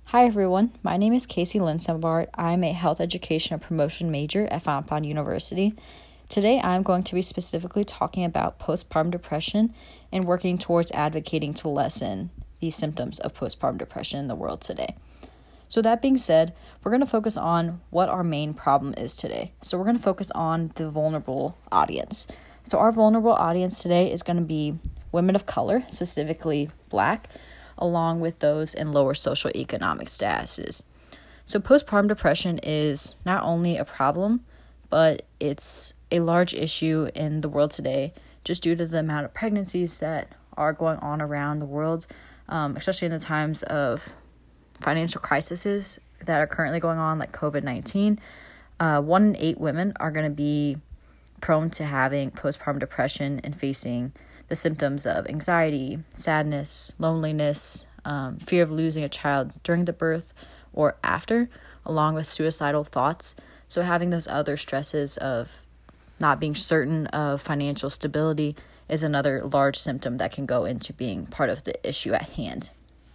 Hi everyone, my name is Casey Linsenbart. I'm a health education and promotion major at Fontbonne University. Today I'm going to be specifically talking about postpartum depression and working towards advocating to lessen these symptoms of postpartum depression in the world today. So that being said, we're going to focus on what our main problem is today. So we're going to focus on the vulnerable audience. So our vulnerable audience today is going to be women of color, specifically Black, along with those in lower socioeconomic statuses. So postpartum depression is not only a problem, but it's a large issue in the world today just due to the amount of pregnancies that are going on around the world, especially in the times of financial crises that are currently going on, like COVID-19. 1 in 8 women are going to be prone to having postpartum depression and facing the symptoms of anxiety, sadness, loneliness, fear of losing a child during the birth or after, along with suicidal thoughts. So having those other stresses of not being certain of financial stability is another large symptom that can go into being part of the issue at hand.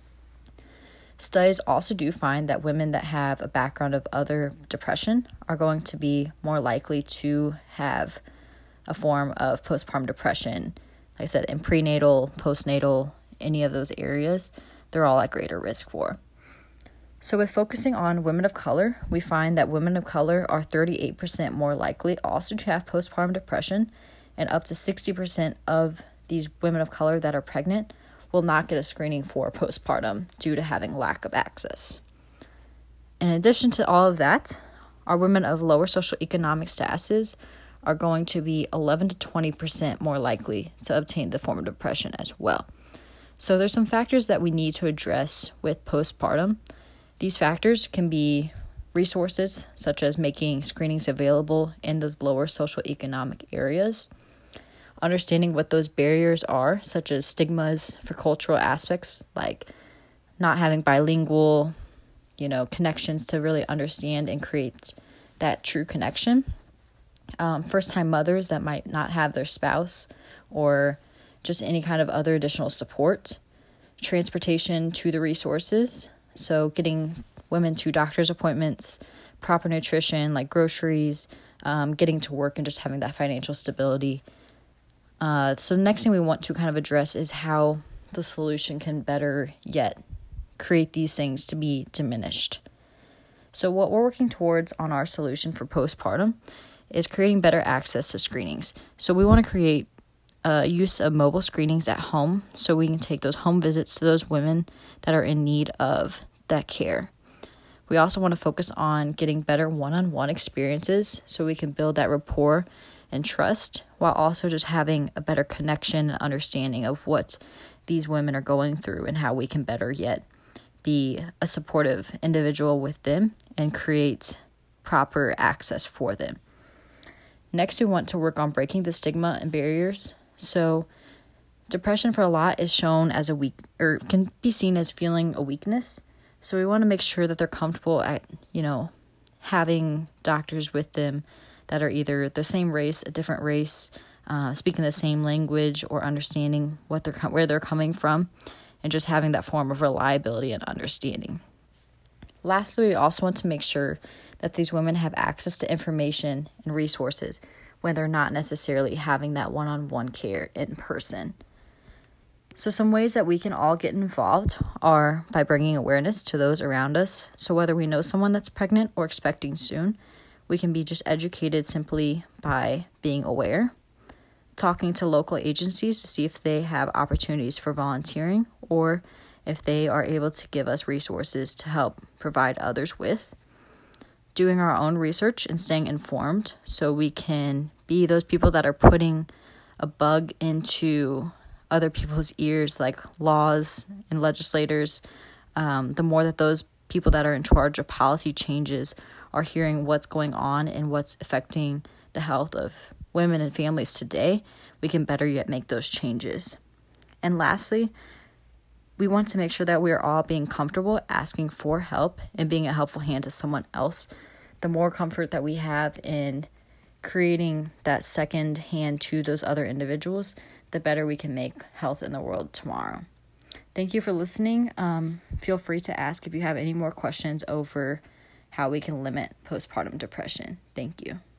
Studies also do find that women that have a background of other depression are going to be more likely to have a form of postpartum depression. Like I said, in prenatal, postnatal, any of those areas, they're all at greater risk for. So with focusing on women of color, we find that women of color are 38% more likely also to have postpartum depression, and up to 60% of these women of color that are pregnant will not get a screening for postpartum due to having lack of access. In addition to all of that, our women of lower socioeconomic statuses are going to be 11 to 20% more likely to obtain the form of depression as well. So there's some factors that we need to address with postpartum. These factors can be resources, such as making screenings available in those lower socioeconomic areas, understanding what those barriers are, such as stigmas for cultural aspects, like not having bilingual, connections to really understand and create that true connection. First-time mothers that might not have their spouse or just any kind of other additional support. Transportation to the resources, so getting women to doctor's appointments, proper nutrition like groceries, getting to work and just having that financial stability. So the next thing we want to kind of address is how the solution can better yet create these things to be diminished. So what we're working towards on our solution for postpartum is creating better access to screenings. So we want to create use of mobile screenings at home so we can take those home visits to those women that are in need of that care. We also want to focus on getting better one-on-one experiences so we can build that rapport and trust, while also just having a better connection and understanding of what these women are going through and how we can better yet be a supportive individual with them and create proper access for them. Next, we want to work on breaking the stigma and barriers. So depression for a lot is shown as can be seen as feeling a weakness. So we want to make sure that they're comfortable at, having doctors with them that are either the same race, a different race, speaking the same language, or understanding where they're coming from, and just having that form of reliability and understanding. Lastly, we also want to make sure that these women have access to information and resources when they're not necessarily having that one-on-one care in person. So some ways that we can all get involved are by bringing awareness to those around us. So whether we know someone that's pregnant or expecting soon, we can be just educated simply by being aware, talking to local agencies to see if they have opportunities for volunteering or if they are able to give us resources to help provide others with, doing our own research and staying informed so we can be those people that are putting a bug into other people's ears, like laws and legislators. The more that those people that are in charge of policy changes are hearing what's going on and what's affecting the health of women and families today, we can better yet make those changes. And lastly, we want to make sure that we are all being comfortable asking for help and being a helpful hand to someone else. The more comfort that we have in creating that second hand to those other individuals, the better we can make health in the world tomorrow. thank you for listening. Feel free to ask if you have any more questions over how we can limit postpartum depression. Thank you.